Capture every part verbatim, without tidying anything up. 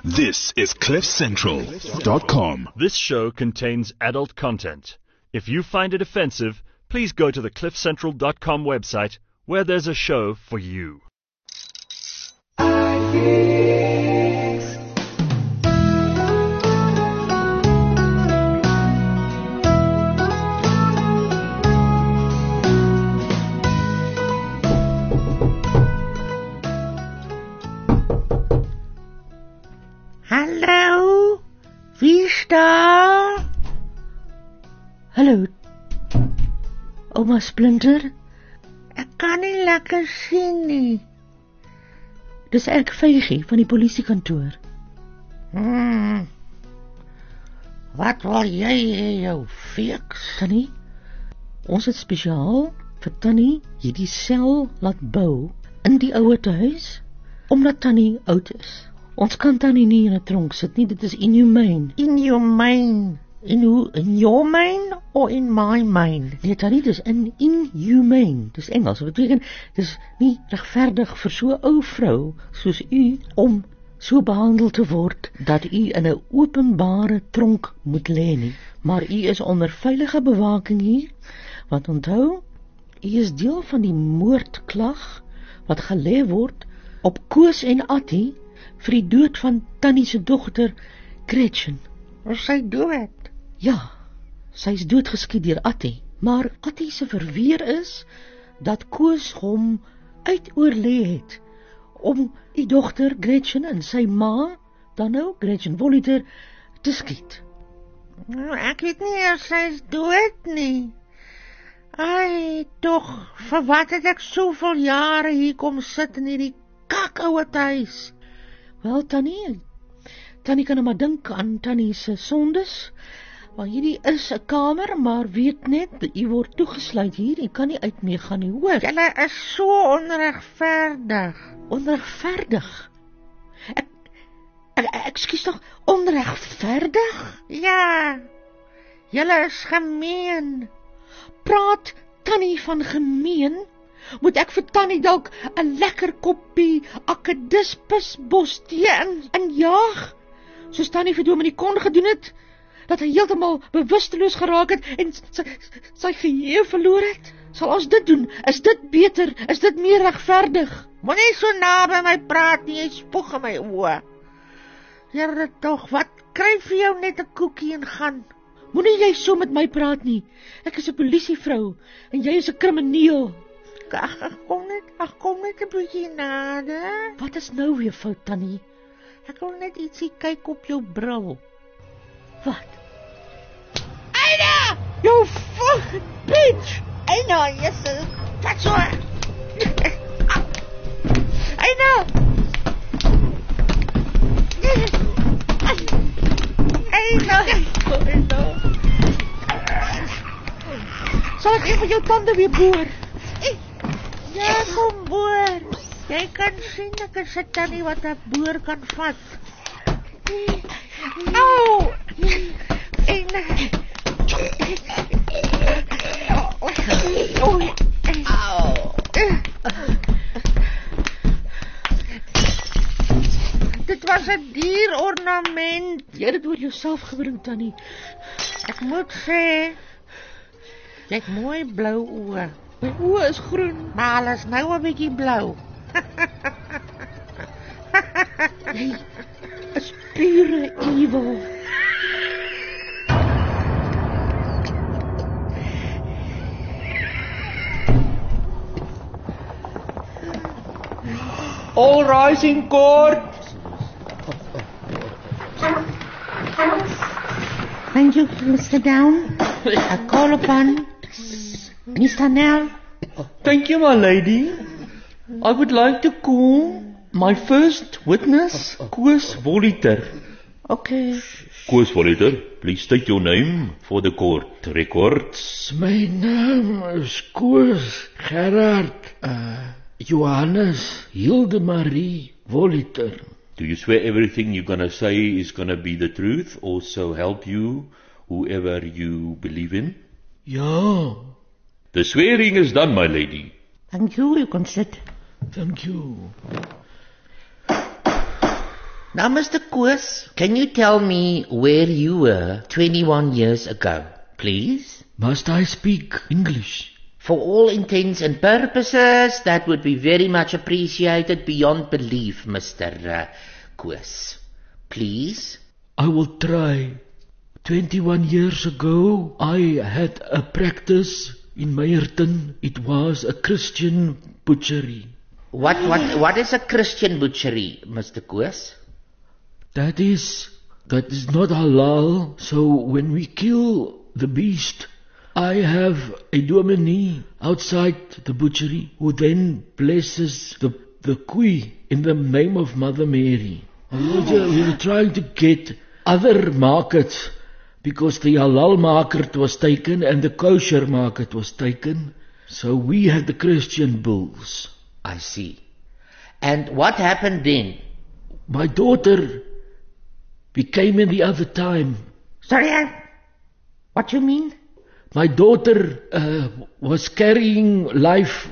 This is cliff central dot com. This show contains adult content. If you find it offensive, please go to the cliff central dot com website where there's a show for you. Hallo, wie is daar? Hallo, Oma Splinter. Ek kan nie lekker sien nie. Dis Erk Vygie van die polisiekantoor. Hmm. Wat wil jy hê, jou feeks? Tannie, ons het spesiaal vir Tannie hierdie sel laat bou in die ouer huis, omdat Tannie oud is. Ons kan Tannie nie in 'n tronk sit nie, dit is inhumane. Inhumane? In, who, in your mind or in my mind? Nee, Tannie, dis in inhumane. Dis Engels, wat beteken, dis nie regverdig vir so 'n ou vrou soos u om so behandel te word dat u in 'n openbare tronk moet lê nie. Maar u is onder veilige bewaking hier, want onthou, u is deel van die moordklag wat gelê word op Koos en Attie vir die dood van Tannie se dogter Gretchen. Is sy dood? Ja, sy is doodgeskiet deur Attie, maar Attie se verweer is dat Koos hom uitoorlê het om die dogter Gretchen en sy ma, dan nou Gretchen Voliter, te skiet. Nou, ek weet nie of sy is dood nie. Ai, tog, vir wat het ek soveel jare hier kom sit in hierdie kakouwe huis? Wel, Tannie, Tannie kan nou maar dink aan Tannie se sondes. Maar hierdie is 'n kamer, maar weet net, u word toegesluit hier, u kan nie uit mee gaan nie, hoor. Julle is so onregverdig. Onregverdig? Ek, ek, ek skuis tog, onregverdig? Ja, julle is gemeen. Praat Tannie van gemeen? Moet ek vir Tannie dalk 'n lekker koppie akedus bos tee in, in jaag? Soos Tannie vir Dominee Kon gedoen het, dat hy heeltemal bewusteloos geraak het en sy, sy geheue verloor het? Sal ons dit doen? Is dit beter? Is dit meer regverdig? Moenie so na by my praat nie, jy spoeg in my oë. Here tog, wat kry vir jou net 'n koekie en gaan? Moenie jy so met my praat nie. Ek is 'n polisievrou en jy is 'n krimineel. Ag, ag, kom net, ag, kom net 'n bietjie nader. Wat is nou weer fout, Tannie? Ek wil net ietsie kyk op jou bril. Wat? Eina! Jou fucking bitch! Eina, Jesus! Wat so? Eina! Eina! Eina! Sal ek een van jou tande weer boor? Ja, kom boor. Jy kan sien ek is 'n tannie wat 'n boor kan vat. Au! En Au! Dit was 'n dierornament. Jy het dit oor jouself gebring, Tannie. Ek moet sê, jy het mooi blou oë. My oë is groen, maar hulle is nou 'n bietjie blou. Jy is pure evil. All rise in court. Thank you, Mister Down. I call upon Mister Nell. Thank you, my lady. I would like to call my first witness, Koos Voliter. Okay. Koos Voliter, please state your name for the court records. My naam is Koos Gerard uh, Johannes Hildemarie Voliter. Do you swear everything you're going to say is going to be the truth, also help you, whoever you believe in? Ja. The swearing is done, my lady. Thank you, you can sit. Thank you. Now, Mister Koos, can you tell me where you were twenty-one years ago, please? Must I speak English? For all intents and purposes, that would be very much appreciated beyond belief, Mister Uh, Koos. Please? I will try. twenty-one years ago, I had a practice in Meyerton. It was a Christian butchery. What, what, what is a Christian butchery, Mister Koos? That is, that is not halal. So when we kill the beast, I have a dominee outside the butchery who then blesses the, the koe in the name of Mother Mary. We were, we were trying to get other markets because the halal market was taken and the kosher market was taken. So we had the Christian bulls. I see. And what happened then? My daughter became in the other time. Sorry, I... What you mean? My daughter uh, was carrying life.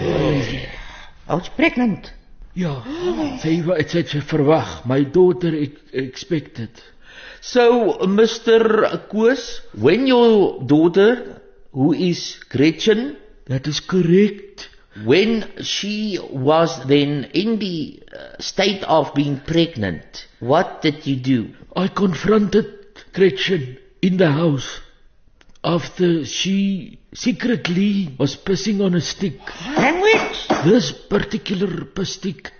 Oh, it's pregnant. Ja, sy het sy het verwag. My daughter ek, expected. So, Mister Koos, when your daughter, who is Gretchen, that is correct, when she was then in the uh, state of being pregnant, what did you do? I confronted Gretchen in the house after she secretly was pissing on a stick. Language? This particular stick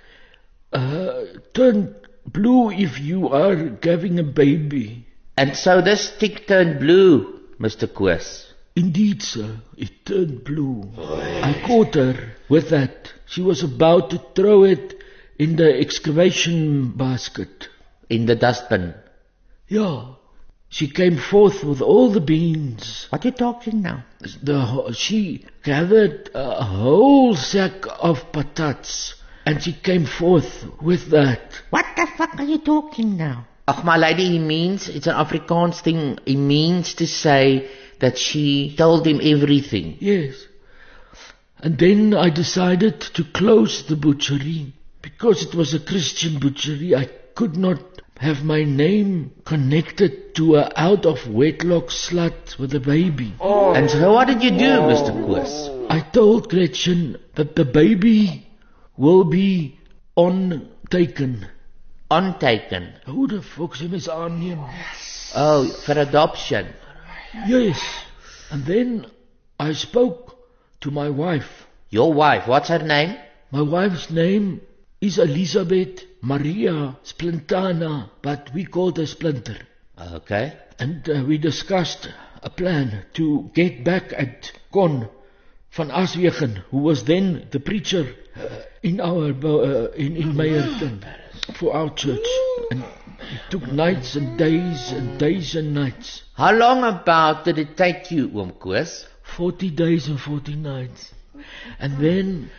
uh, turned blue if you are having a baby. And so this stick turned blue, Mister Koos? Indeed, sir. It turned blue. I caught her with that. She was about to throw it in the excavation basket. In the dustbin? Yeah. She came forth with all the beans. What are you talking now? The, she gathered a whole sack of patats. And she came forth with that. What the fuck are you talking now? Ach, my lady, he means, it's an Afrikaans thing, he means to say that she told him everything. Yes. And then I decided to close the butchery. Because it was a Christian butchery, I could not have my name connected to a out-of-wedlock slut with a baby. Oh. And so what did you do, oh. Mister Koos? I told Gretchen that the baby will be on-taken. On-taken? Who the fuck's him is aanneem? Oh, for adoption. Yes. And then I spoke to my wife. Your wife, what's her name? My wife's name is Elizabeth Maria Splintana, but we called her Splinter. Okay. And uh, we discussed a plan to get back at Con van Aswegen, who was then the preacher uh, in our uh, in, in Meyerton for our church. And it took nights and days and days and nights. How long about did it take you, Oom Koos? Forty days and forty nights. And then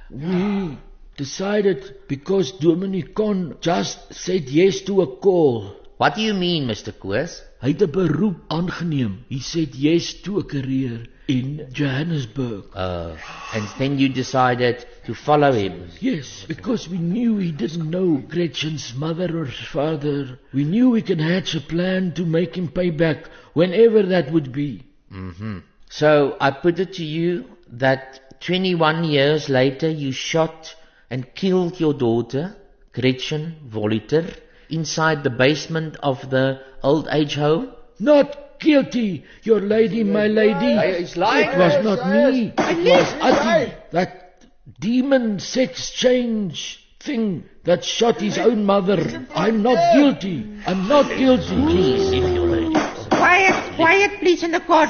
we decided, because Dominic Con just said yes to a call. What do you mean, Mister Koos? Hy het 'n beroep aangeneem. He said yes to a career in Johannesburg. Uh, and then you decided to follow him? Yes, because we knew he didn't know Gretchen's mother or father. We knew we could hatch a plan to make him pay back whenever that would be. Mm-hmm. So I put it to you that twenty-one years later you shot and killed your daughter, Gretchen Voliter, inside the basement of the old age home? Not guilty, your lady, my lady. He's lying. It was not me. It was Ati, that demon sex change thing that shot his own mother. I'm not guilty. I'm not guilty. Please, if your lady. Quiet, quiet, please, in the court.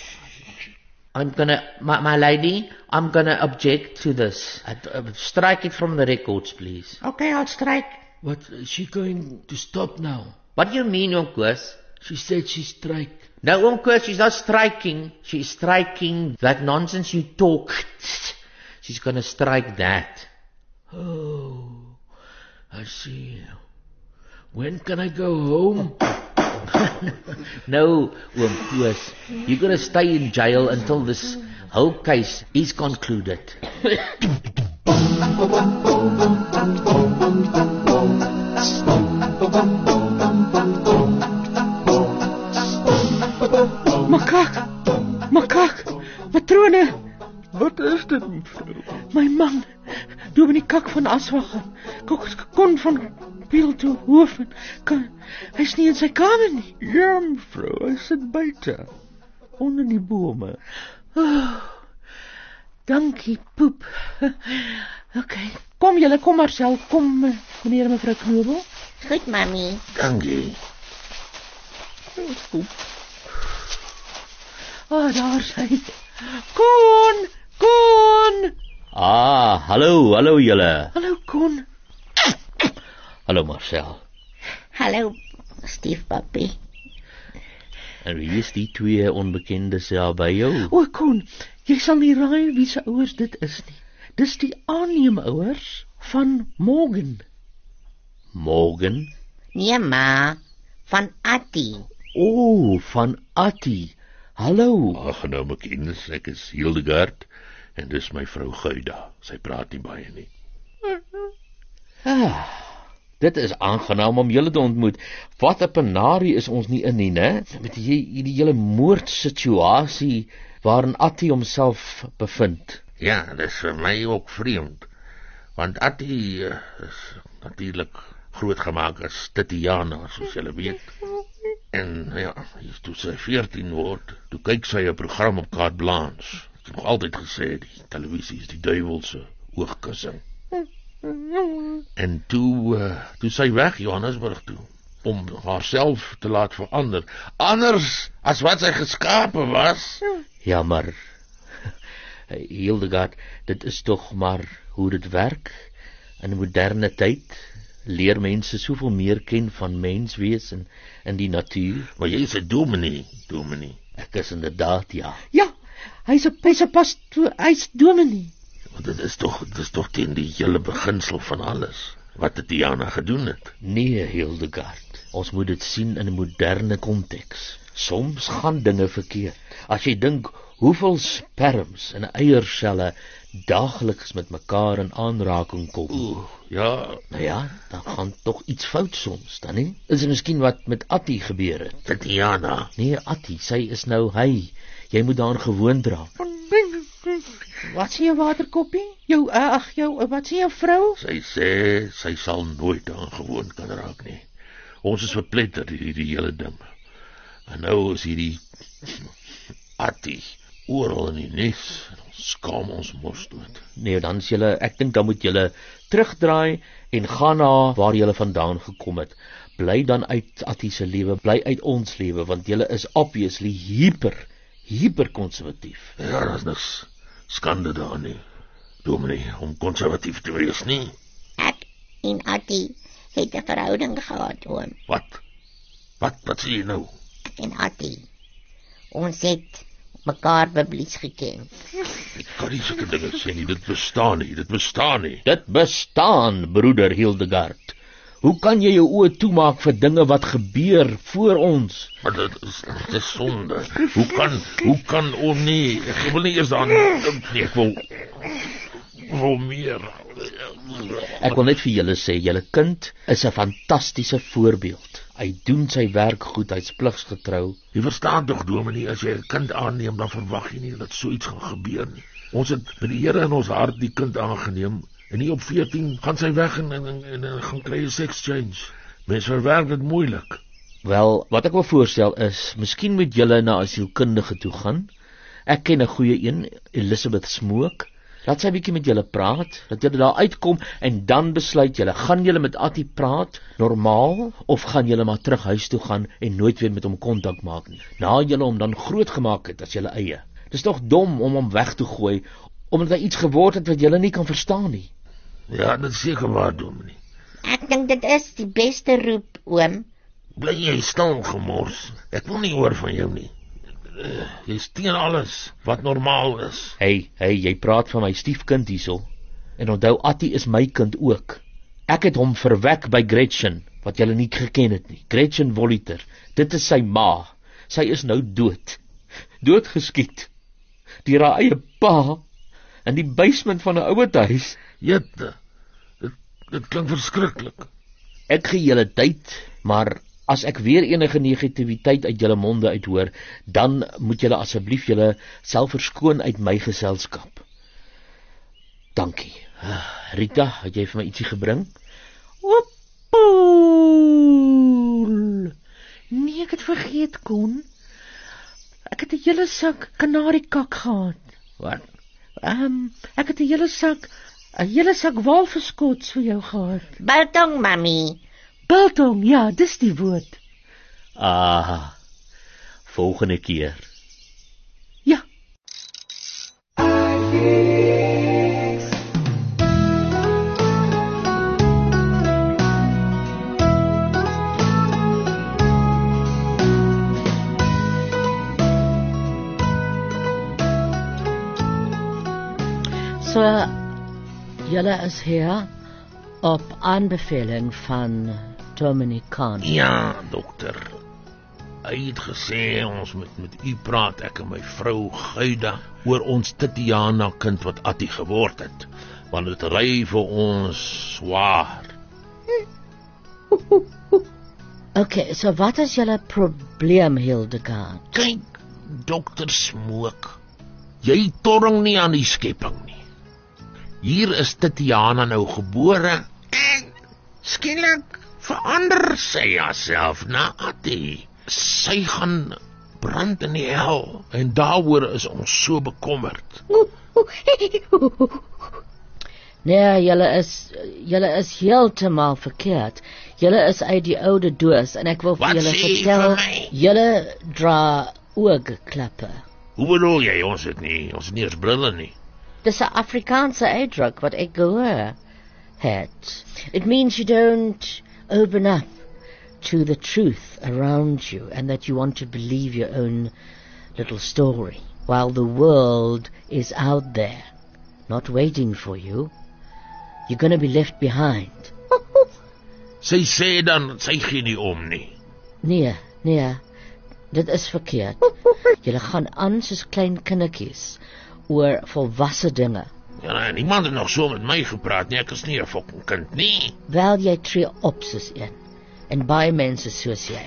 I'm gonna, my, my lady, I'm gonna object to this. Uh, uh, strike it from the records, please. Okay, I'll strike. What, is she going to stop now? What do you mean, Oom Koos? She said she strike. No, Oom Koos, she's not striking. She's striking that nonsense you talk. She's gonna strike that. Oh, I see. When can I go home? No, Oom Koos. You're gonna stay in jail until this whole case is concluded. Boom, boom, boom, boom, boom, boom, boom, boom. Makak, makak, matrone. Wat is dit, mevrou? My man, Dominee Kak van Aswagen, kon van Beeldhoven, kan, hy's nie in sy kamer nie. Ja, mevrou, hy sit buite, onder die bome. Oh, dankie, poep. Ok, kom julle, kom Marcel, kom meneer en mevrou Knobel. Goed, mami. Dankie. Kom. Ah, daar is hy. Kon, kon. Ah, hallo, hallo julle. Hallo, kon. Hallo Marcel. Hallo, stiefpapi. En wie is die twee onbekendes daar by jou? O, kon, jy sal nie raai wie se ouers dit is nie. Dis die aanneemouers van Morgan. Morgan? Nee, ma, van Attie. O, oh, van Attie. Hallo. Aangename kennis, ek is Hildegard en dis my vrou Guida. Sy praat nie baie nie. Ah, dit is aangenaam om julle te ontmoet. Wat 'n penarie is ons nie in nie, né? Met die die hele moordsituasie waarin Attie homself bevind. Ja, dis vir my ook vreemd. Want Attie uh, is natuurlik grootgemaak as Titiana, soos julle weet. En ja, toe sy veertien word, toe kyk sy 'n program op Carte Blanche. Ek het nog altyd gesê die televisie is die duiwel se oogkussing. En toe uh, toe sy weg Johannesburg toe om haarself te laat verander, anders as wat sy geskape was. Ja, maar Hildegard, dit is tog maar hoe dit werk. In 'n moderne tyd leer mense soveel meer ken van menswees en in die natuur. Maar jy is 'n dominee, dominee. Ek is inderdaad, ja. Ja, hy's 'n hy's 'n pastoor, hy's dominee. Want dit is tog dit is tog teen die hele beginsel van alles wat Titiana gedoen het. Nee, Hildegard, ons moet dit sien in 'n moderne konteks. Soms gaan dinge verkeerd. As jy dink hoeveel sperms en eierselle daagliks met mekaar in aanraking kom. Oeh, ja, nou ja, dan gaan tog iets fout soms, dan nie? Is dit miskien wat met Attie gebeur het? Titiana. Nee, Attie, sy is nou hy. Jy moet daaraan gewoond raak. Wat sê jou waterkoppie? Jou ag, jou wat sê jou vrou? Sy sê sy sal nooit daaraan gewoond kan raak nie. Ons is verpletter hierdie hele ding. En nou is hierdie Attie oral in die nes. Ons skaam ons mos dood. Nee, dan is julle, ek dink dan moet julle terugdraai en gaan na waar julle vandaan gekom het. Bly dan uit Attie se lewe, bly uit ons lewe, want julle is obviously hyper, hyper konservatief. Ja, dat is niks skande daar nie, dominee, om konservatief te wees nie. Ek en Attie het 'n verhouding gehad, oom. Wat? Wat, wat sê jy nou? Ek en Attie. Ons het mekaar biblies geken. Ek kan nie sulke dinge sê nie, dit bestaan nie, dit bestaan nie. Dit bestaan, broeder Hildegard. Hoe kan jy jou oë toemaak vir dinge wat gebeur voor ons? Maar dit is, dit is sonde. Hoe kan, hoe kan, oh nee, ek wil nie eers aan, nee, ek wil, wil meer. Ek wil net vir julle sê, julle kind is 'n fantastiese voorbeeld. Hy doen sy werk goed, hy's pligsgetrou. Jy verstaan tog, dominee, as jy 'n kind aanneem, dan verwag jy nie dat so iets gaan gebeur nie. Ons het met die Here in ons hart die kind aangeneem, en nie op veertien gaan sy weg en, en, en, en gaan kry 'n sex change. Mens verwerk dit moeilik. Wel, wat ek wil voorstel is, miskien moet julle na 'n sielkundige toe gaan. Ek ken 'n goeie een, Elizabeth Smoke. Laat sy bietjie met julle praat, dat julle daar uitkom en dan besluit julle, gaan julle met Attie praat, normaal, of gaan julle maar terug huis toe gaan en nooit weer met hom kontak maak nie. Na julle hom dan groot gemaak het as julle eie. Dis tog dom om hom weg te gooi, omdat hy iets geword het wat julle nie kan verstaan nie. Ja, dit is seker waar, dominee. Ek dink dit is die beste roep, oom. Bly jy stil, gemors. Ek wil nie hoor van jou nie. Uh, jy steen alles wat normaal is. Hey, hey, jy praat van my stiefkind hierso. En onthou, Attie is my kind ook. Ek het hom verwek by Gretchen, wat julle nie geken het nie. Gretchen Voliter. Dit is sy ma. Sy is nou dood. Doodgeskiet. Deur haar eie pa in die basement van 'n ouerhuis. Jette. Dit dit klink verskriklik. Ek gee julle tyd, maar as ek weer enige negativiteit uit julle monde uithoor, dan moet julle asseblief julle self verskoon uit my geselskap. Dankie. Rita, het jy vir my ietsie gebring? Oepoel. Nee, ek het vergeet, Koen. Ek het 'n hele sak kanariekak gehad. Wat? Ehm, um, ek het 'n hele sak, 'n hele sak walviskots vir jou gehad. Biltong, mami. Biltong, ja, dis die woord. Ah, volgende keer. Ja. So, julle is hier op aanbeveling van Dominee Kahn. Ja, dokter. Hy het gesê ons moet met u praat, ek en my vrou Guida, oor ons Titiana kind wat Attie geword het, want dit ry vir ons swaar. Okay, so wat is julle probleem, Hildegard? Kyk, dokter Smook, jy torring nie aan die skepping nie. Hier is Titiana nou gebore en skielik verander sy haarself na Attie. Sy gaan brand in die hel en daaroor is ons so bekommerd. Nee, julle is julle is heeltemal verkeerd. Julle is uit die oude doos en ek wil vir Wat julle sê jy vertel, vir my? julle dra oogklappe. Hoe bedoel jy, ons het nie, ons het nie eens brille nie. Dis 'n Afrikaanse uitdruk wat ek gehoor het. It means you don't open up to the truth around you and that you want to believe your own little story while the world is out there not waiting for you. You're going to be left behind. Sy sê dan, sy gee nie om nie. Nee, nee, dit is verkeerd. Julle gaan aan soos klein kindertjies oor volwasse dinge. Ja, niemand het nog so met my gepraat nie, ek is nie 'n fucking kind nie. Wel, jy tree op soos een. En baie mense soos jy.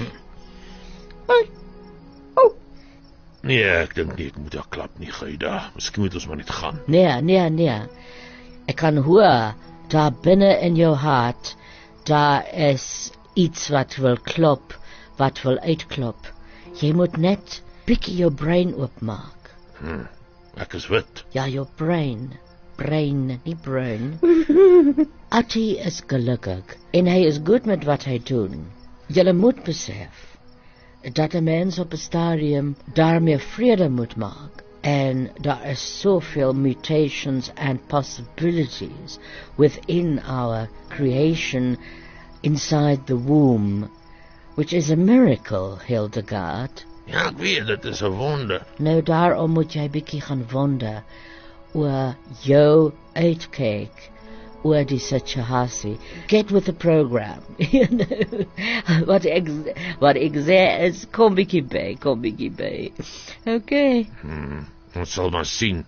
Nee, ek dink nie, ek moet haar klap nie, Guida. Miskien moet ons maar net gaan. Nee, nee, nee. Ek kan hoor, daar binne in jou hart, daar is iets wat wil klop, wat wil uitklop. Jy moet net bietjie jou brein oopmaak. Hm, ek is wit. Ja, jou brein. Brein, nie brein. Attie is gelukkig en hy is goed met wat hy doen. Julle moet besef dat 'n mens op 'n stadium daarmee vrede moet maak. And there are soveel mutations and possibilities within our creation inside the womb, which is a miracle, Hildegard. Ja, ek weet, dit is 'n wonder. Nou daarom moet jy bietjie gaan wonder oor jou uitkyk oor die situasie. Get with the program. You know, wat ek wat ek sê is kom bietjie by, kom bietjie by. Okay. Hmm, ons sal maar sien.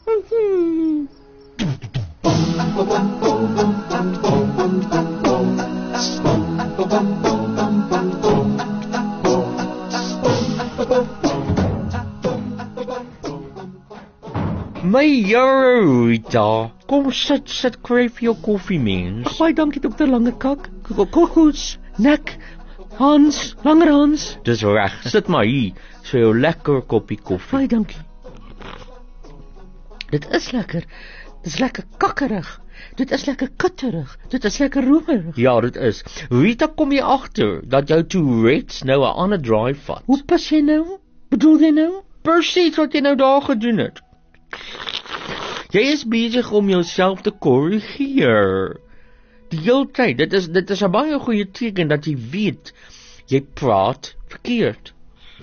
My jare, Rita. Kom sit, sit, kry vir jou koffie, mens. Ag, baie dankie, dokter Langekak. Kokos, nek, Hans, langer Hans. Dis reg. Sit maar hier, so jou lekker koppie koffie. Baie dankie. Dit is lekker. Dit is lekker kakkerig. Dit is lekker kitterig. Dit is lekker roerig. Ja, dit is. Rita, kom jy agter dat jou Tourette's nou 'n ander draai vat? Hoe pas jy nou? Bedoel jy nou? Presies wat jy nou daar gedoen het. Jy is besig om jouself te korrigeer. Die hele tyd. Dit is dit is 'n baie goeie teken dat jy weet jy praat verkeerd.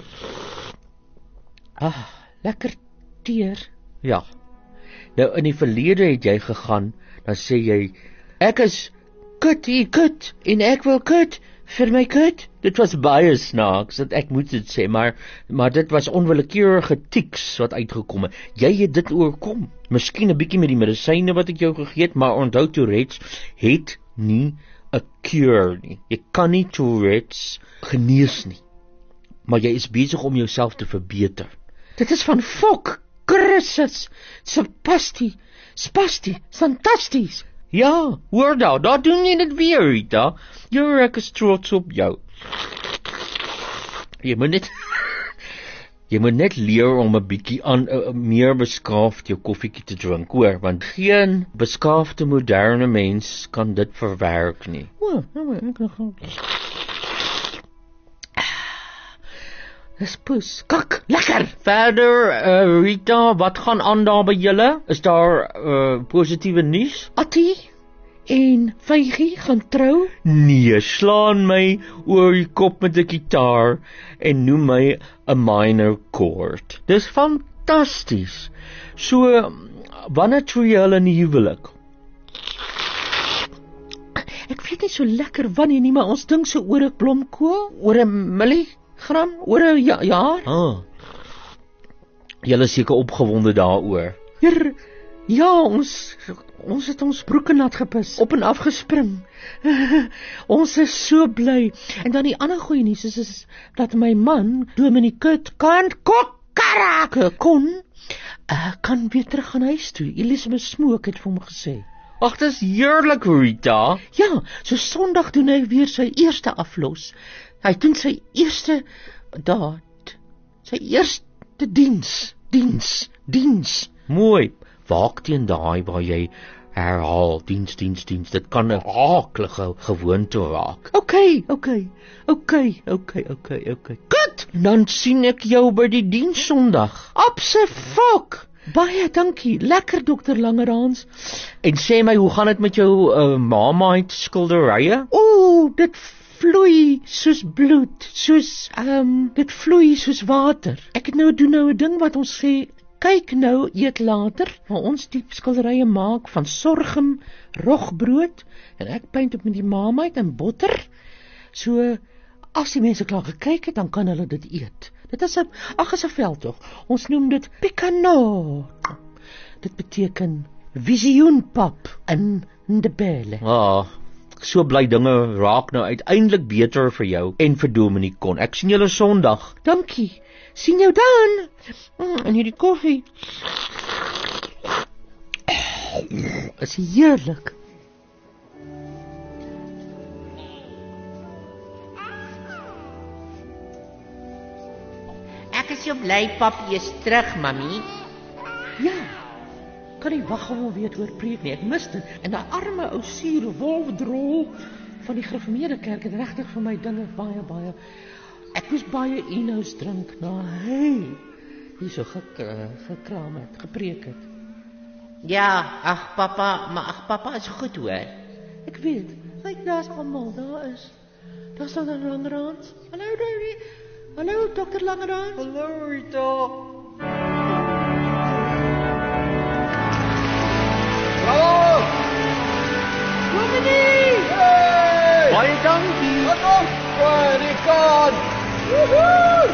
Ah, lekker teer. Ja. Nou in die verlede het jy gegaan, dan sê jy ek is kut, hier kut en ek wil kut vir my kut. Dit was baie snaaks dat ek moet dit sê, maar maar dit was onwillekeurige tiks wat uitgekom het. Jy het dit oorkom. Miskien 'n bietjie met die medisyne wat ek jou gegee het, maar onthou Tourette's het nie 'n cure nie. Jy kan nie Tourette's genees nie. Maar jy is besig om jouself te verbeter. Dit is van fok, Christus, spastie, spastie, fantasties. Ja, hoor daar, daar doen jy dit weer, Rita. Jou ek is trots op jou. Jy moet net Jy moet net leer om 'n bietjie aan uh, meer beskaafd jou koffietjie te drink, hoor, want geen beskaafde moderne mens kan dit verwerk nie. O, nou ek nog. Dis poes. Kak, lekker. Verder, uh, Rita, wat gaan aan daar by julle? Is daar uh, positiewe nuus? Attie en Vygie gaan trou? Nee, slaan my oor die kop met 'n gitaar en noem my 'n minor chord. Dis fantasties. So, wanneer trou jy hulle in die huwelik? Ek weet nie so lekker wanneer nie, maar ons dink so oor 'n blomkool, oor 'n milligram, oor 'n ja, jaar. Ah. Julle is seker opgewonde daaroor. Hier, ja, ons ons het ons broeke nat gepis, op en af gespring. Ons is so bly. En dan die ander goeie nuus is, is dat my man, Dominee Kut, kan kokkarake kon, uh, kan weer terug gaan huis toe. Elizabeth Smook het vir hom gesê. Ag, dis heerlik, Rita. Ja, so Sondag doen hy weer sy eerste aflos. Hy doen sy eerste daad, sy eerste diens, diens, diens. Mooi. Waak teen daai waar jy herhaal, diens, diens, diens. Dit kan 'n aaklige gewoonte raak. Okay, okay, okay, okay, okay, okay. Goed, dan sien ek jou by die diens Sondag. Absoluut. Baie dankie. Lekker, dokter Langerhans. En sê my, hoe gaan dit met jou uh, Marmite skilderye? Ooh, dit vloei soos bloed, soos, ehm, um, dit vloei soos water. Ek het nou doen nou 'n ding wat ons sê, kyk nou, eet later, maar ons die skilderye maak van sorghum, rogbrood, en ek paint op met die Marmite en botter. So, as die mense klaar gekyk het, dan kan hulle dit eet. Dit is 'n, ag, is 'n veldtog. Ons noem dit picanot. Dit beteken visioenpap in Ndebele. Ah, so bly dinge raak nou uiteindelik beter vir jou en vir Dominee Kon. Ek sien julle Sondag. Dankie. Sien jou dan. Mm, en hierdie koffie is heerlik. Ek is so bly papi is terug, mami. Ja, kan nie wag om hom weer te hoor preek nie. Ek mis dit. En daai arme ou suur wolfdrol van die gereformeerde kerk het regtig vir my dinge baie baie. Ek moes baie Enos drink na hy hierso gek, gekraam het, gepreek het. Ja, ag papa, maar ag papa is goed hoor. Ek weet. Kyk, daar's almal, daar is. Daar's dan 'n Langerhans. Hallo Davie. Hallo dokter Langerhans. Hallo Rita. Bravo! Dominee! Hey! Baie dankie. Wat op? Baie God. Woehoe!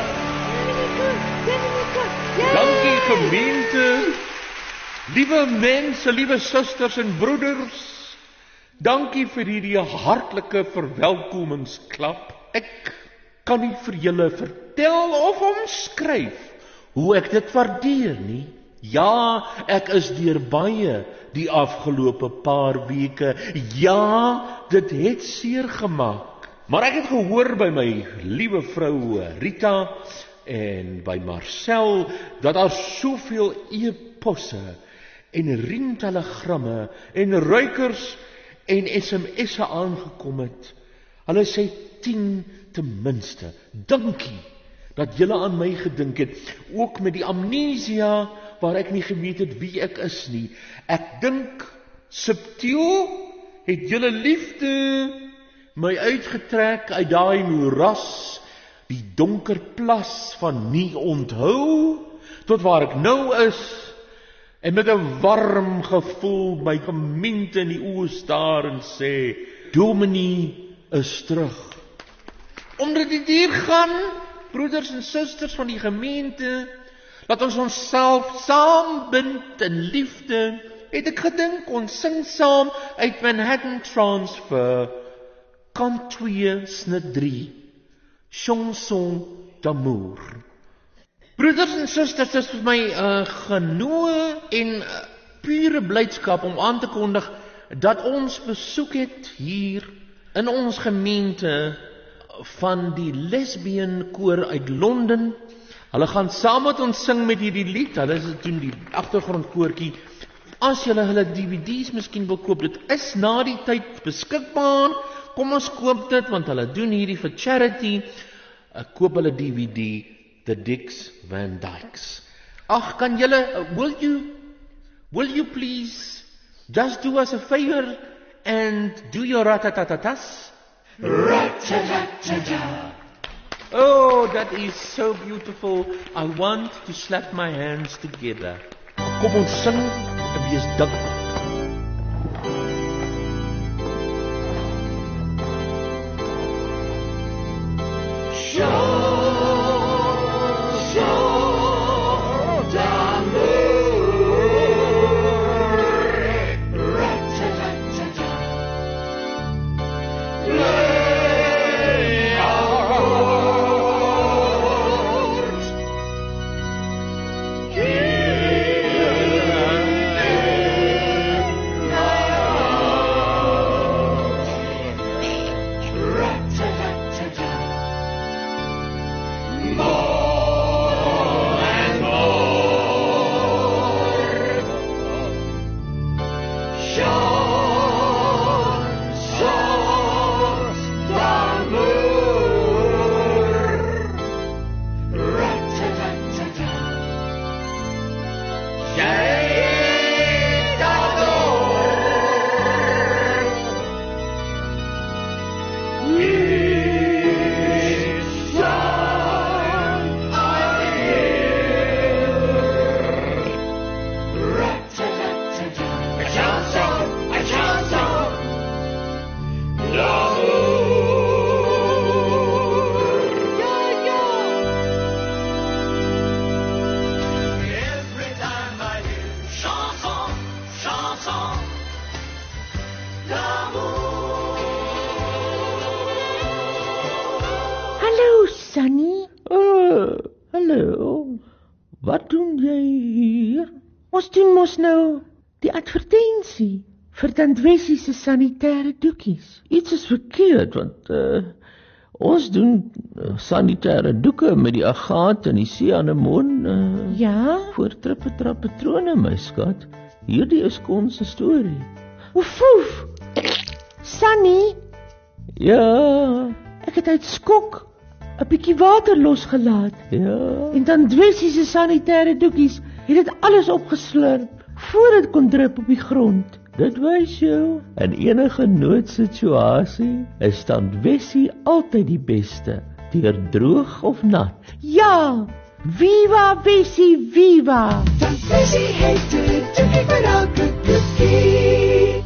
Dankie gemeente. Liewe mense, liewe susters en broeders. Dankie vir hierdie hartlike verwelkomingsklap. Ek kan nie vir julle vertel of omskryf hoe ek dit waardeer nie. Ja, ek is deur baie die afgelope paar weke. Ja, dit het seer gemaak. Maar ek het gehoor by my liewe vrou Rita en by Marcel dat daar soveel e-posse en riemtelegramme en ruikers en S M S'e aangekom het. Hulle sê tien ten minste. Dankie dat julle aan my gedink het, ook met die amnesia waar ek nie geweet het wie ek is nie. Ek dink subtiel het julle liefde my uitgetrek uit daai moeras, die donker plas van nie onthou, tot waar ek nou is, en met 'n warm gevoel my gemeente in die oë staar en sê, Dominee is terug. Omdat dit hier gaan, broeders en susters van die gemeente, laat ons onsself saambind in liefde, het ek gedink, ons sing saam uit Manhattan Transfer, kant twee, snit drie, chanson d'amour. Broeders en susters, dit is vir my uh, genoeg en uh, pure blydskap om aan te kondig dat ons besoek het hier in ons gemeente van die lesbian koor uit Londen. Hulle gaan saam met ons sing met hierdie lied. Hulle is doen die agtergrondkoortjie. As julle hulle D V D's miskien wil koop, dit is na die tyd beskikbaar. Kom ons koop dit want hulle doen hierdie vir charity. Ek koop hulle D V D, The Dicks Van Dykes. Ag, kan julle uh, will you will you please just do us a favor and do your ratatatatas? Ratatatata. Oh, that is so beautiful. I want to slap my hands together. Kom ons sing en wees dankbaar. Sunny? Uh, hallo. Wat doen jy hier? Ons doen mos nou die advertensie vir Tantwessie se sanitêre doekies. Iets is verkeerd want uh, ons doen uh, sanitêre doeke met die agaat en die cyanemon. Uh, ja? Voor trippe trap patrone, my skat. Hierdie is kon se storie. Oef, oef. Sunny? Ja. Ek het uit skok 'n bietjie water losgelaat. Ja. En dan Dwessie se sanitêre doekies het dit alles opgeslurp voor dit kon drup op die grond. Dit wys jou, in enige noodsituasie is dan Dwessie altyd die beste, deur droog of nat. Ja, viva Wessie, viva! Tantwessie het dit, doekie vir elke doekie.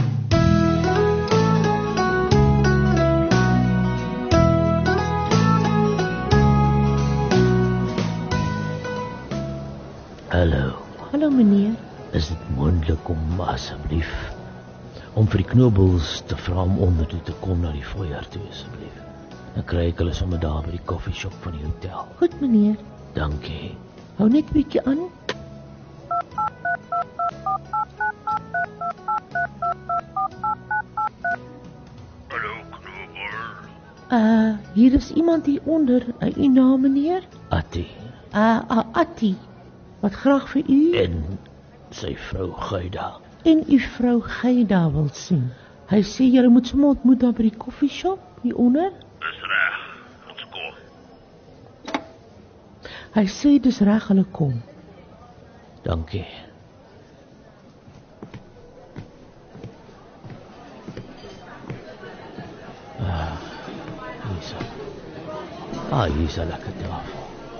Hallo. Hallo meneer. Is dit moontlik om asseblief om vir die knobels te vra om onder toe te kom na die foyer toe asseblief? Dan kry ek hulle sommer daar by die koffieshop van die hotel. Goed meneer. Dankie. Hou net 'n bietjie aan. Hallo knobel. Uh, hier is iemand hier onder. Uh, u naam meneer? Attie. Uh, uh Attie. Wat graag vir u en sy vrou Gyda. En u vrou Gyda wil sien. Hy sê julle moet sommer ontmoet daar by die koffieshop hier onder. Dis reg. Ons kom. Hy sê dis reg, hulle kom. Dankie. Ah, hier is Ah, hier is 'n lekker tafel.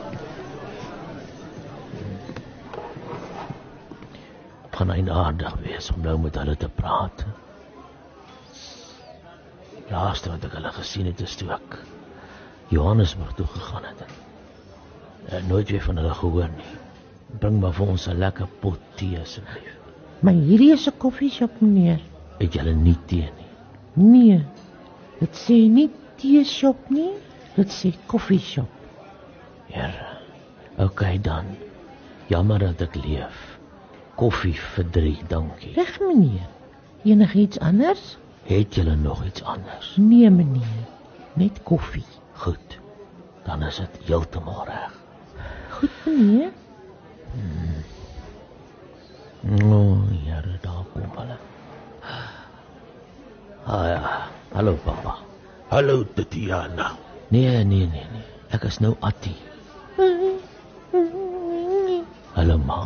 Kan eienaardig wees om nou met hulle te praat. Laaste wat ek hulle gesien het is toe ek Johannesburg toe gegaan het. En nooit weer van hulle gehoor nie. Bring maar vir ons 'n lekker pot tee asseblief. Maar hierdie is 'n koffieshop meneer. Het julle nie tee nie? Nee. Dit sê nie teeshop nie, dit sê koffieshop. Here, okay dan. Jammer dat ek leef. Koffie vir drie, dankie. Reg meneer, enigiets anders? Het julle nog iets anders? Nee meneer, net koffie. Goed, dan is dit heeltemal reg. Goed meneer. O, oh, Here, daar kom hulle. Ah ja, hallo papa. Hallo Tatiana. Nee, nee, nee, nee. Ek is nou Attie. Hallo ma.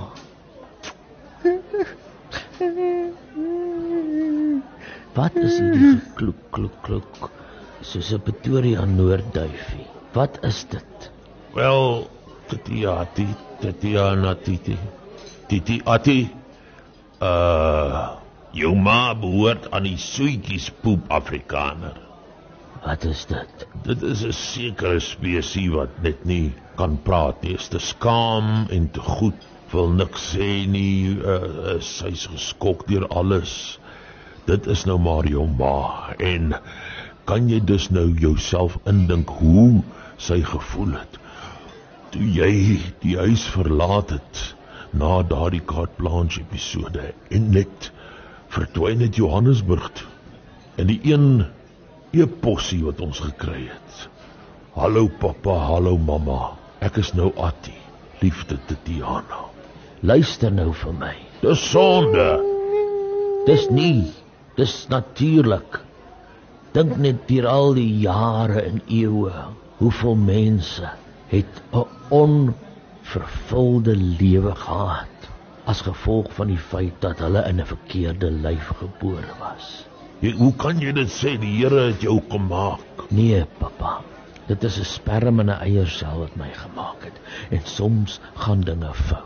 Wat is hierdie klok klok klok soos 'n Pretoria Noordduifie? Wat is dit? Wel, Tatiati, Tatiana, Titi. Titi Ati. Uh, jou ma behoort aan die soetjiespoep Afrikaner. Wat is dit? Dit is 'n sekere spesies wat net nie kan praat nie. Is te skaam en te goed, wil niks sê nie. Uh, sy's geskok deur alles. Dit is nou maar jou ma. En kan jy dus nou jouself indink hoe sy gevoel het toe jy die huis verlaat het na daardie Carte Blanche episode en net verdwyn het Johannesburg toe. En die een e-possie wat ons gekry het. Hallo papa, hallo mamma. Ek is nou Attie. Liefde Tatiana. Luister nou vir my. Dis sonde. Dis nie. Dis natuurlik. Dink net deur al die jare en eeue, hoeveel mense het 'n onvervulde lewe gehad as gevolg van die feit dat hulle in 'n verkeerde lyf gebore was. Jy, hoe kan jy dit sê? Die Here het jou gemaak. Nee, papa. Dit is 'n sperm en 'n eiersel wat my gemaak het. En soms gaan dinge fout.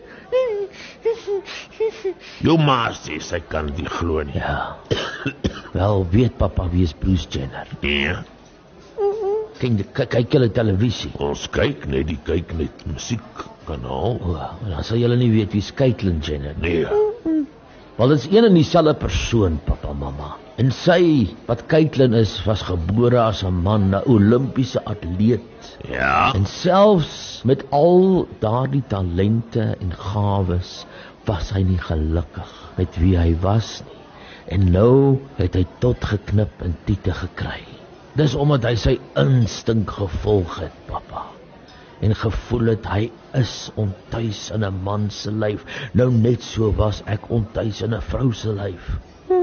Jou ma sê sy kan dit glo nie. Ja. Wel, weet papa wie is Bruce Jenner? Nee. Kyk, kyk julle televisie. Ons kyk net, die kyk net musiekkanaal. O, dan sal julle nie weet wie is Caitlyn Jenner nie. Nee. Wel, dit is een en dieselfde persoon, papa, mamma. En sy, wat Caitlyn is, was gebore as 'n man, 'n Olimpiese atleet. Ja. En selfs met al daardie talente en gawes was hy nie gelukkig met wie hy was nie. En nou het hy tot geknip en tiete gekry. Dis omdat hy sy instink gevolg het, papa. En gevoel het hy is ontuis in 'n man se lyf. Nou net so was ek ontuis in 'n vrou se lyf.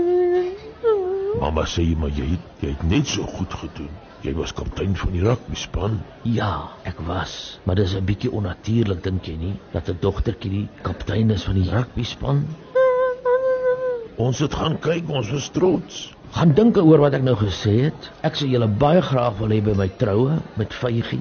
Mamma sê maar jy, jy het net so goed gedoen. Jy was kaptein van die rugbyspan. Ja, ek was. Maar dis 'n bietjie onnatuurlik, dink jy nie, dat 'n dogtertjie die kaptein is van die rugbyspan? Ons het gaan kyk, ons was trots. Gaan dink oor wat ek nou gesê het. Ek sou julle baie graag wil hê by my troue met Vygie.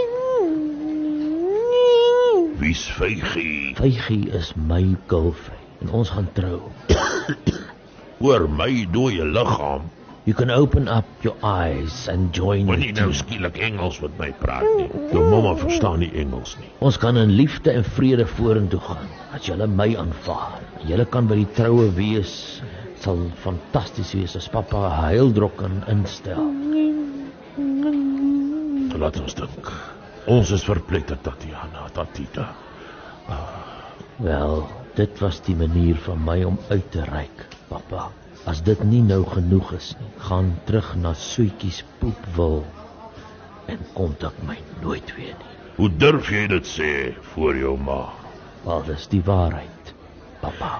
Wie's Vygie? Vygie is my girlfriend en ons gaan trou. Oor my dooie liggaam. You can open up your eyes and join Wanneer me. jy nou skielik Engels met my praat nie. Jou mamma verstaan nie Engels nie. Ons kan in liefde en vrede vorentoe gaan as julle my aanvaar. Julle kan by die troue wees. Het sal fantasties wees as papa 'n heildrok kan instel. Laat ons dink. Ons is verpletter, Tatiana, Tatita. Wel, dit was die manier van my om uit te reik, papa. As dit nie nou genoeg is nie, gaan terug na Soetjies Poepwil en kontak my nooit weer nie. Hoe durf jy dit sê voor jou ma? Wel, dis die waarheid, papa.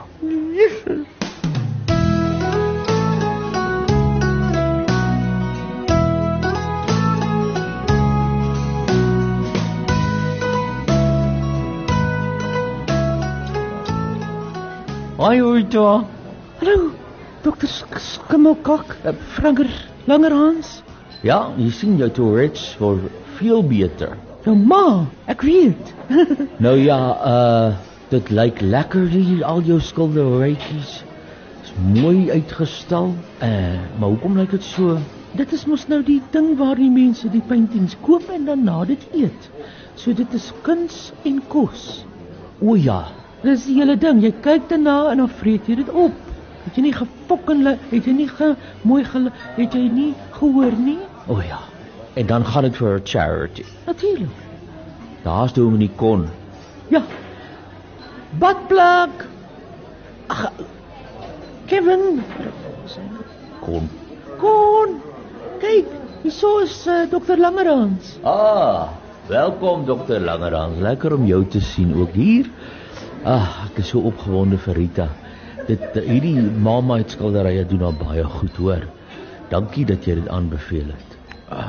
Hoi, Oita. Hallo, dokter Skimmelkak, uh, Franger Langerhans. Ja, jy sien jou Tourette's word veel beter. Nou ma, ek weet. Nou ja, uh, dit lyk lekker hier, al jou skilderytjies. Is mooi uitgestal. Uh, maar hoekom lyk dit so? Dit is mos nou die ding waar die mense die paintings koop en dan na dit eet. So dit is kuns en kos. O ja, Dis die hele ding, jy kyk daarna en dan vreet jy dit op. Het jy nie gefok en het jy nie ge, mooi gel, het jy nie gehoor nie? O oh ja, en dan gaan dit vir 'n charity. Natuurlik. Daar's Dominee Kon. Ja. Badplak. Ag, Kevin. Kon. Kon. Kyk, hierso is uh, dokter Langerhans. Ah, welkom dokter Langerhans. Lekker om jou te sien ook hier. Ah, ek is so opgewonde vir Rita. Dit hierdie Marmite skilderye doen haar baie goed, hoor. Dankie dat jy dit aanbeveel het. Ah.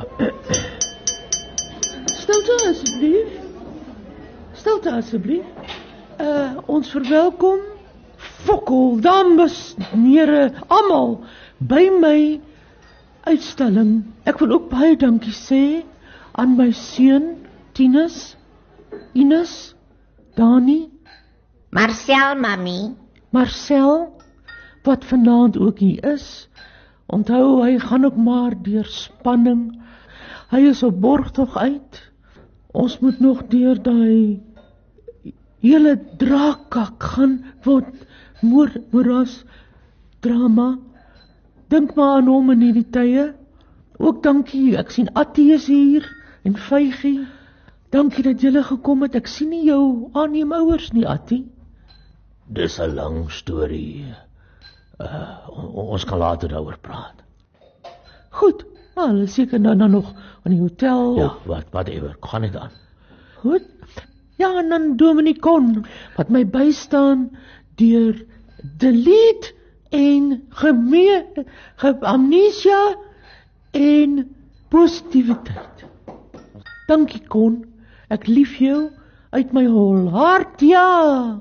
Stilte asseblief. Stilte asseblief. Uh, ons verwelkom Fokkel, dames, menere, almal by my uitstalling. Ek wil ook baie dankie sê aan my seun Tinus, Ines, Dani, Marcel, mami. Marcel, wat vanaand ook hier is. Onthou, hy gaan ook maar deur spanning. Hy is op borgtog uit. Ons moet nog deur daai hele draakkak gaan word moor, moeras drama. Dink maar aan hom in hierdie tye. Ook dankie, ek sien Attie is hier en Vygie. Dankie dat julle gekom het. Ek sien nie jou aanneem ouers nie, Attie. Dis 'n lang storie. Uh, ons kan later daaroor praat. Goed, maar hulle seker dan, dan nog aan die hotel. Ja, wat, whatever, gaan dit aan. Goed. Ja, en dan Dominee Kon, wat my bystaan deur delete en gemee, ge amnesia en positiwiteit. Dankie Kon, ek lief jou uit my hol hart, ja.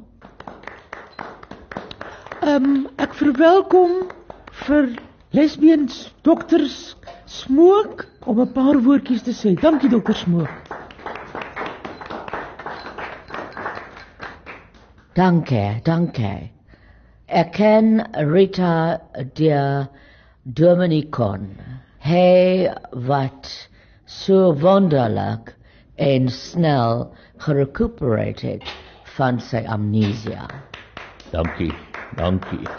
Um, ek verwelkom vir lesbiens dokters Smook om 'n paar woordjies te sê. Dankie dokter Smook. Danke, danke. Ik ken Rita de Dominicon. Hij wat zo wonderlijk en snel gerecupereerd van zijn amnesia. Dankie, dankie.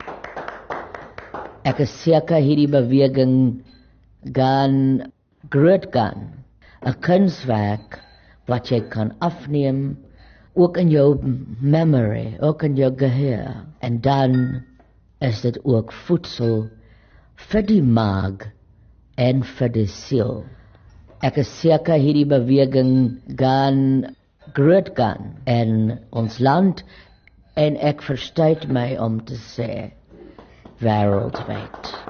Ek is seker hierdie beweging gaan groot gaan. 'n Kunswerk wat jy kan afneem, ook in jou memory, ook in jou geheue. En dan is dit ook voedsel vir die maag en vir die siel. Ek is seker hierdie beweging gaan groot gaan in ons land, en ek verstuit my om te sê wêreldwyd.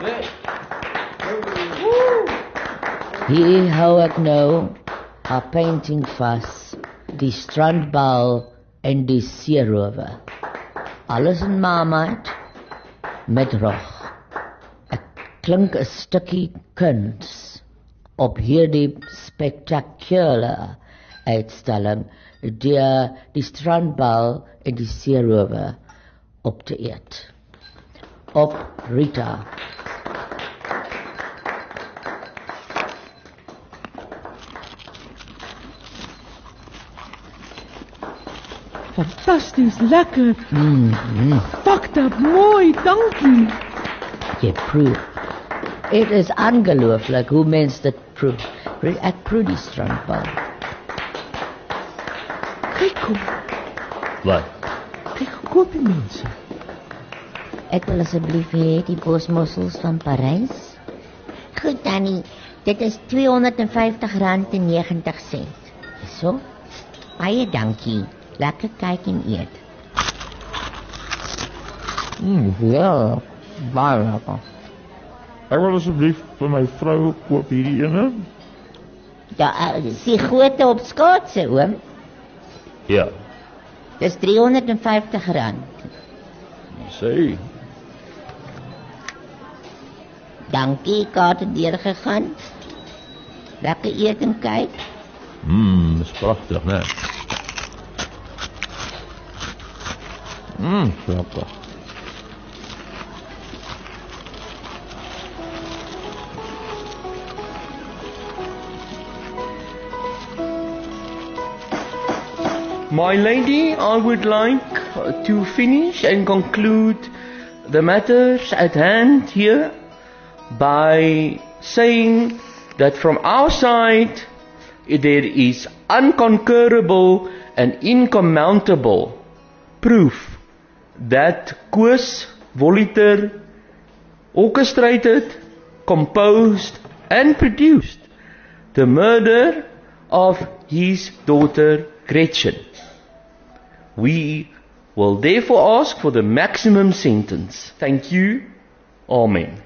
Hier hou ek nou 'n painting vas, die strandbal en die seerowe. Alles in Marmite met rog. Ek klink 'n stukkie kuns op hierdie spektakulêre uitstalling deur die strandbal en die seerowe op te eet. Op Rita. Fantasties, lekker. Mm, mm. Pakt up, mooi, dankie. Jy proef. Het is ongelooflik hoe mens dit proef. Ek proef die strandbal. Kyk kom. Wat? Kyk hoe koop die mense. Ek wil asseblief hê die bosmossels van Parys. Goed, Danny. Dit is tweehonderdvyftig rand en negentig sent. So? Baie dankie. Lekker kyk en eet. Mm, ja, baie lekker. Ek wil asseblief vir my vrou koop hierdie ene. Ja, die grootte op skaatse, oom. Ja. Dis driehonderdvyftig rand. Sê. Dankie, kaart het deurgegaan. Lekker eet en kyk. Mmm, dis pragtig, né? Mmm, lekker. My lady, I would like to finish and conclude the matters at hand here by saying that from our side there is unconquerable and insurmountable proof that Koos Voliter orchestrated, composed and produced the murder of his daughter Gretchen. We will therefore ask for the maximum sentence. Thank you. Amen.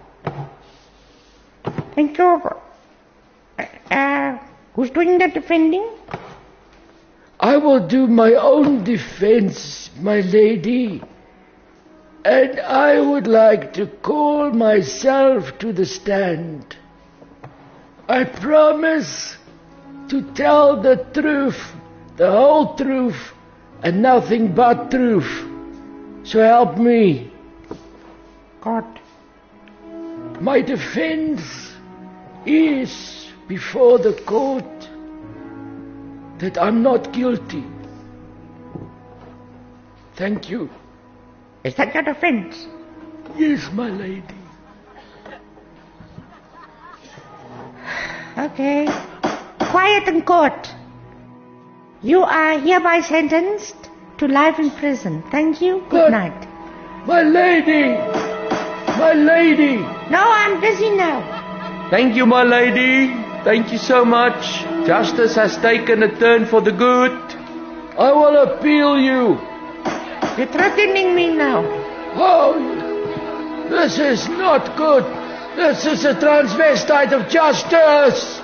Thank you. Uh, who's doing the defending? I will do my own defense, my lady. And I would like to call myself to the stand. I promise to tell the truth, the whole truth, and nothing but truth. So help me. God. My defense is before the court that I'm not guilty. Thank you. Is that your defense? Yes, my lady. Okay. Quiet in court. You are hereby sentenced to life in prison. Thank you. Good But, night. My lady! My lady! No, I'm busy now. Thank you, my lady. Thank you so much. Justice has taken a turn for the good. I will appeal you. You're threatening me now. Oh, this is not good. This is a transvestite of justice.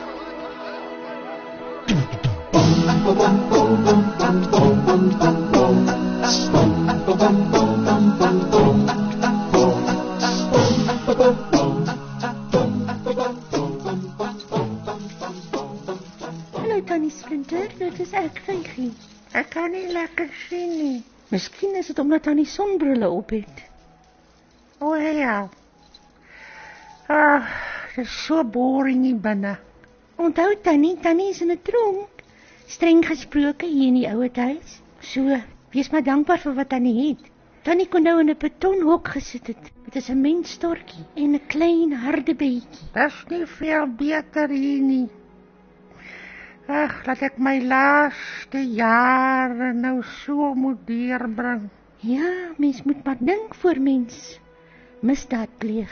Hallo Tannie Splinter, dit is ek, Vygie. Ek kan nie lekker sien nie. Miskien is dit omdat Tannie sonbrille op het. O ja. Ah, dit is so boring hier binne. Onthou Tannie, Tannie is in 'n tronk. Streng gesproke hier in die ouer huis. So, wees maar dankbaar vir wat Tannie het. Tannie kon nou in 'n betonhok gesit het met 'n sementstortjie en 'n klein harde bedjie. Dis nie veel beter hier nie. Ag, laat ek my laaste jare nou so moet deurbring. Ja, mens moet maar dink voor mens misdaad pleeg.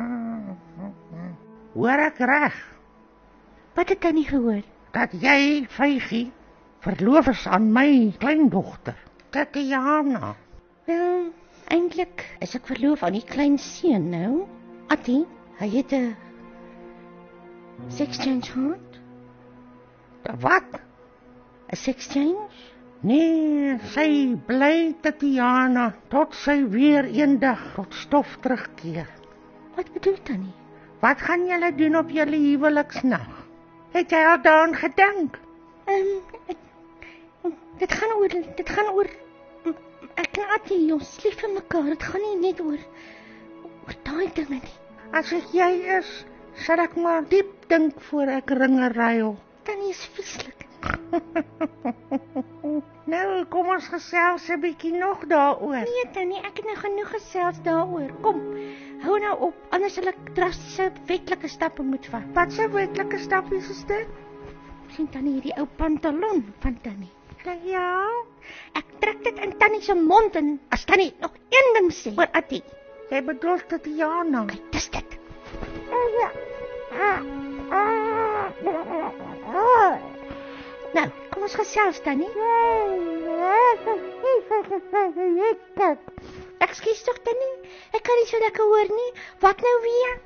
Hoor ek reg? Wat het Tannie gehoor? Dat jy, Vygie, verloof is aan my kleindogter, Tatiana. Wel, eintlik is ek verloof aan die klein seun nou. Attie, hy het 'n sex change gehad. Wat? 'n sex change? Nee, sy bly Tatiana tot sy weer eendag tot stof terugkeer. Wat bedoel Tannie? Wat gaan julle doen op julle huweliksnag? Het jy al daaraan gedink? Ehm, um, dit gaan oor, dit gaan oor, ek en Attie, ons lief vir mekaar, dit gaan nie net oor, oor daai dinge nie. As ek jy is, sal ek maar diep dink voor ek ringe ruil. Tannie is vieslik. Nou, kom ons gesels 'n bietjie nog daaroor. Nee Tannie, ek het nou genoeg gesels daaroor. Kom, hou nou op, anders sal ek drastiese wetlike stappe moet vat. Wat se wetlike stappe is dit? Sien Tannie hierdie ou pantalon van Tannie? Ja, ek trek dit in Tannie se mond en as Tannie nog een ding sê oor Attie. Jy bedoel Tatiana. Kyk, dis dit. Ja. Nou, kom ons gesels Tannie. Ekskuus tog Tannie, ek kan nie so lekker hoor nie. Wat nou weer?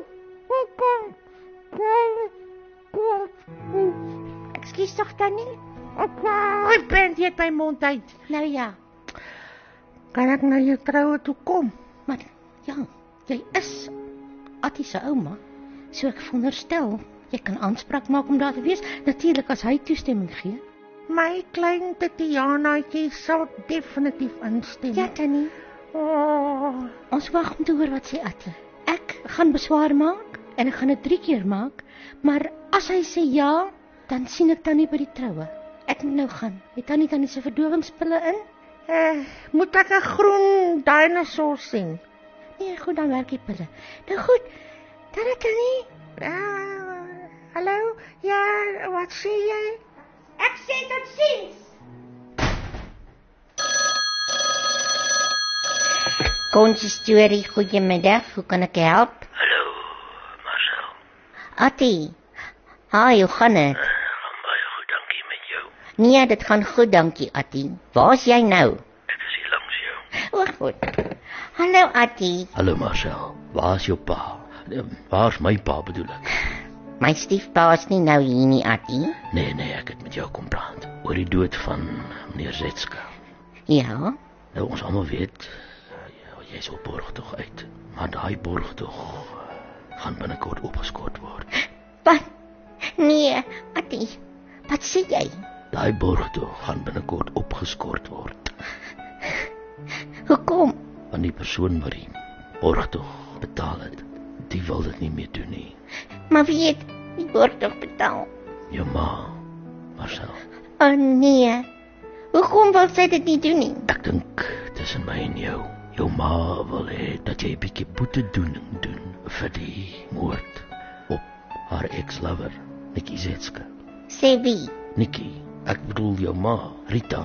Ekskuus tog Tannie. Ek ben dit by mond uit. Nou ja. Kan ek na jou troue toe kom? Maar ja, jy is Attie se ouma. So ek veronderstel jy kan aanspraak maak om daar te wees, natuurlik as hy toestemming gee. My klein Tatianaatjie sal definitief instem. Ja, Tannie. Oh. Ons wag om te hoor wat sê Attie. Ek gaan beswaar maak en ek gaan dit drie keer maak, maar as hy sê ja, dan sien ek Tannie by die troue. Ek moet nou gaan. Het Tannie Tannie se verdowingspille in? Eh, moet ek 'n groen dinosaur sien? Nee, goed, dan werk die pille. Nou goed. Tada Tannie. Uh, hallo? Ja, wat sê jy? Ek sê tot ziens. Konsistorie, goeiemiddag. Hoe kan ek help? Hallo, Marcel. Attie. Hi, hoe gaan het? Uh, gaan baie goed, dankie met jou. Nee, dit gaan goed, dankie, Attie. Waar is jy nou? Ek is hier langs jou. O, goed. Hallo, Attie. Hallo Marcel, waar is jou pa? Waar is my pa bedoel ek? My stiefpa is nie nou hier nie, Attie. Nee, nee, ek het met jou kom praat oor die dood van meneer Zetska. Ja? Nou, ons almal weet, jy is op borgtog uit, maar daai borgtog gaan binnekort opgeskort word. Wat? Nee, Attie, wat sê jy? Daai borgtog gaan binnekort opgeskort word. Hoekom? Want die persoon wat die borgtog betaal het, die wil dit nie meer doen nie. Maar wie het die borgtog betaal? Jou ma, Marcel. O oh, nee, hoekom wil sy dit nie doen nie? Ek dink tussen my en jou, jou ma wil hê dat jy 'n bietjie boetedoening doen vir die moord op haar ex-lover, Nikki Zetska. Sê wie? Nikki, ek bedoel jou ma, Rita.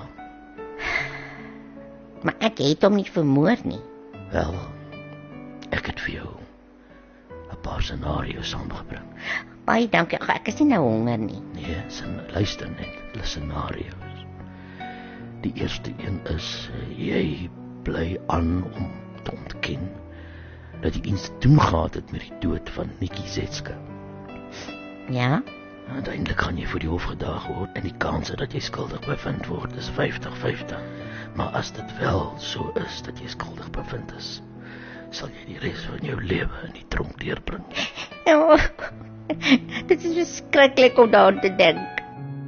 Maar ek het hom nie vermoor nie. Wel, ek het vir jou 'n paar scenario's saamgebring. Baie dankie, ek is nie nou honger nie. Nee, sin, luister net, hulle scenario's. Die eerste een is, jy bly aan om te ontken dat jy iets te doen gehad het met die dood van Nikki Zetska. Ja? Uiteindelik gaan jy voor die hof gedaag word en die kanse dat jy skuldig bevind word is vyftig vyftig. Maar as dit wel so is dat jy skuldig bevind is, sal jy die res van jou lewe in die tronk deurbring. Oh, dit is verskriklik om daaraan te dink.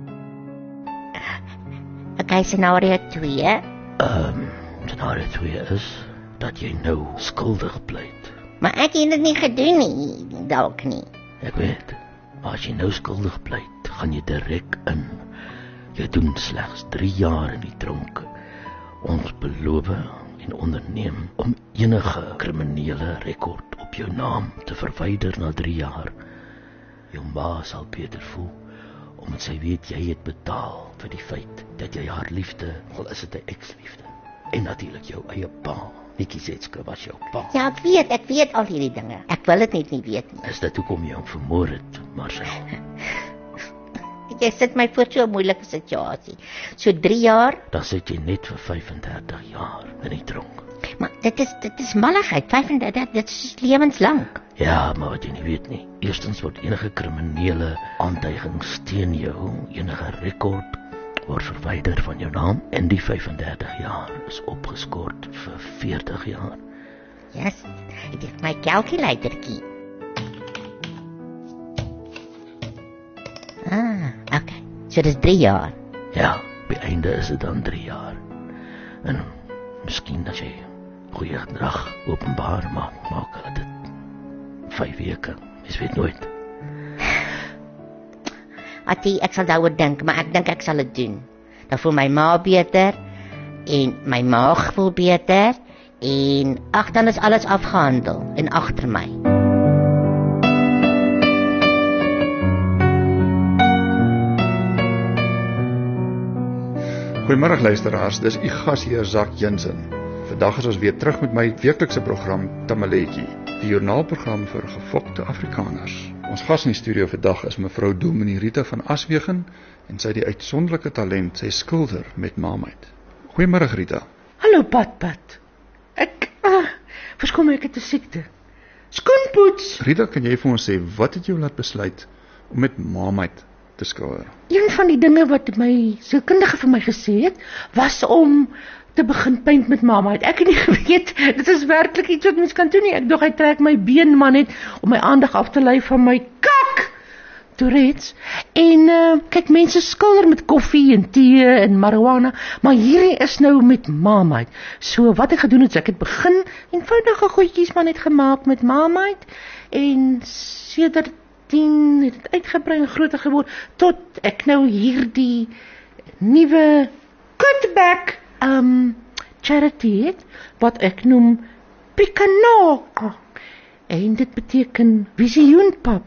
Okay, scenario twee. Ehm, um, scenario twee is dat jy nou skuldig pleit. Maar ek het dit nie gedoen nie, dalk nie. Ek weet, maar as jy nou skuldig pleit, gaan jy direk in. Jy doen slegs drie jaar in die tronk. Ons beloof en onderneem om enige kriminele rekord op jou naam te verwyder na drie jaar. Jou ma sal beter voel, omdat sy weet jy het betaal vir die feit dat jy haar liefde, al is dit 'n ex-liefde, en natuurlik jou eie pa, Nikki Zetska was jou pa. Ja, ek weet, ek weet al hierdie dinge. Ek wil dit net nie weet nie. Is dit hoekom jy hom vermoor het, Marcel? Jy sit my voor so 'n moeilike situasie. So drie jaar, dan sit jy net vir vyfendertig jaar in die tronk. Maar dit is dit is malligheid, vyfendertig, dit is lewenslank. Ja, maar wat jy nie weet nie. Eerstens word enige kriminele aantuigings teen jou, enige rekord word verwyder van jou naam en die vyfendertig jaar is opgeskort vir veertig jaar. Yes, ek het my calculatorkie. Ah, okay. So dis drie jaar. Ja, op die einde is dit dan drie jaar. En miskien as jy goeie gedrag openbaar maak, maak hulle dit vyf weke. Mens weet nooit. Attie, ek sal daaroor dink, maar ek dink ek sal dit doen. Dan voel my ma beter en my maag voel beter en ag, dan is alles afgehandel en agter my. Goeiemôre luisteraars, dis u gasheer Zak Jensen. Vandag is ons weer terug met my weeklikse program Tamaletjie, die joernaalprogram vir gefokte Afrikaners. Ons gas in die studio vandag is mevrou Dominee Rita van Aswegen en sy het die uitsonderlike talent, sy skilder met Marmite. Goeiemôre Rita. Hallo Pat Pat. Ek, ah, verskom ek het 'n siekte. Skoenpoets. Rita, kan jy vir ons sê, wat het jou laat besluit om met Marmite te skilder? Een van die dinge wat my sielkundige vir my gesê het, was om te begin paint met Marmite. Ek het nie geweet, dit is werklik iets wat mens kan doen nie. Ek dog hy trek my been maar net om my aandag af te lei van my kak. Tourette. En uh, kyk, mense skilder met koffie en tee en marijuana, maar hierdie is nou met Marmite. So wat ek gedoen het, ek het begin eenvoudige goedjies maar net gemaak met Marmite en sedert tien het dit uitgebrei en groter geword tot ek nou hierdie nuwe cutback um, charity het wat ek noem Picanok. En dit beteken visioenpap.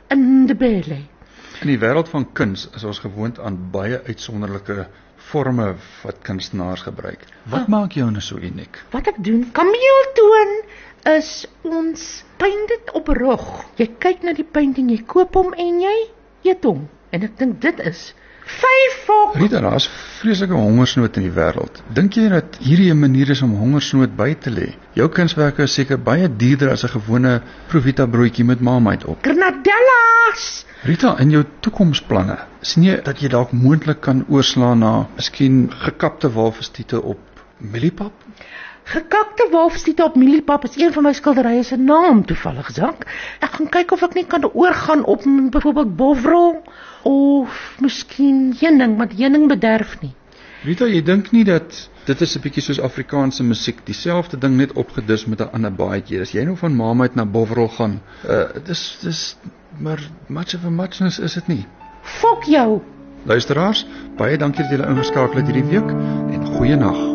Ndebele. In die wêreld van kuns is ons gewoond aan baie uitsonderlike forme wat kunstenaars gebruik. Wat ah. maak jou nou so uniek? Wat ek doen, kameeltoon is ons paint dit op rug. Jy kyk na die painting, jy koop hom en jy eet hom. En ek dink dit is vyf fok. Rita, daar is vreeslike hongersnood in die wêreld. Dink jy dat hierdie 'n manier is om hongersnood by te lê? Jou kunswerke is seker baie duurder as 'n gewone Provita broodjie met Marmite op. Granadellas! Rita, in jou toekomsplanne, sien jy dat jy dalk moontlik kan oorslaan na miskien gekapte walvistiete op mieliepap? Gekapte walvistiete op mieliepap is een van my skilderye se naam toevallig, Zak. Ek gaan kyk of ek nie kan oorgaan op byvoorbeeld bovrol of miskien heuning, want heuning bederf nie. Rita, jy dink nie dat dit is 'n bietjie soos Afrikaanse musiek, dieselfde ding net opgedis met 'n ander baadjie. As jy nou van Marmite na bovrol gaan, uh, dis dis maar much of a muchness is dit nie. Fok jou. Luisteraars, baie dankie dat julle ingeskakel het hierdie week en goeienaand.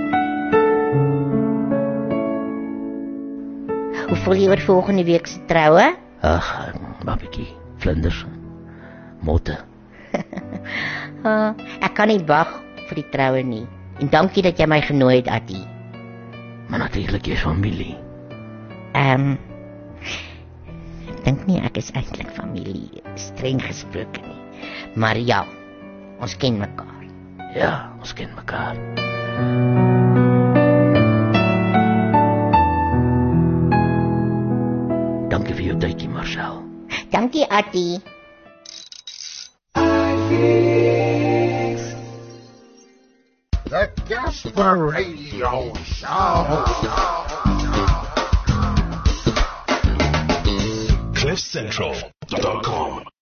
Hoe voel jy oor volgende week se troue? Ag, babetjie, vlinders, motte. uh, ek kan nie wag vir die troue nie. En dankie dat jy my genooi het, Attie. Maar natuurlik jy is familie. Ehm um, ek dink nie ek is eintlik familie, streng gesproke nie. Maar ja, ons ken mekaar. Ja, ons ken mekaar. Dankie vir jou tydjie, Marcel. Dankie, Attie. The Casper Radio Show. cliff central dot com